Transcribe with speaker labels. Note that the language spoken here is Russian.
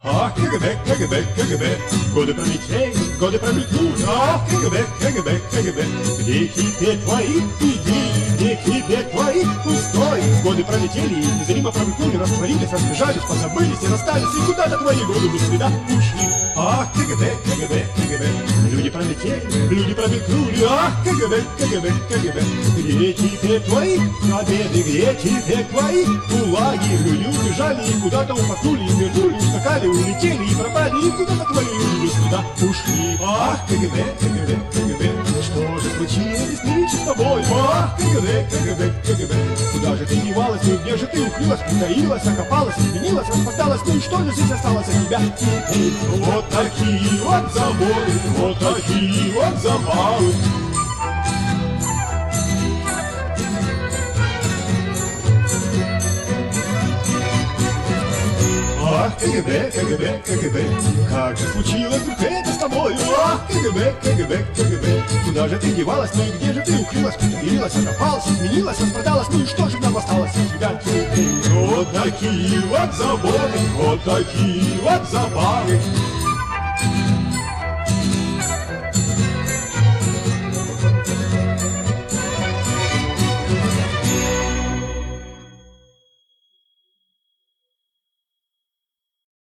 Speaker 1: Ах, КГБ, КГБ, КГБ, годы пролетели, годы промелькнули. Ах, КГБ, КГБ, КГБ, где теперь твои идеи, где теперь твои устои? Годы пролетели, незримо промелькнули, растворились, разбежались, позабылись и расстались, и куда-то твои годы без следа ушли. Ах, КГБ, КГБ, КГБ, люди пролетели, люди промелькнули. Ах, КГБ, КГБ, КГБ, где теперь твои победы, где теперь твои кулаки? Люди убежали и куда-то упорхнули, и вернули, ускакали, улетели и пропали, и куда-то твои люди без следа ушли. Ах, КГБ, КГБ, КГБ, что же случилось нынче с тобой? Ах, КГБ, КГБ, КГБ, куда же ты девалась, ну где же ты укрылась, притаилась, окопалась, изменилась, распорталась, ну и что же здесь осталось от тебя теперь? Вот такие вот заботы, вот такие вот забавы. Ах, КГБ, КГБ, КГБ, как же случилось вдруг это с тобой? Ах, КГБ, КГБ, КГБ, куда же ты девалась, ну и где же ты укрылась, притаилась, окопалась, изменилась, распродалась, ну и что же нам осталось от тебя теперь? Вот такие вот заботы, вот такие вот забавы.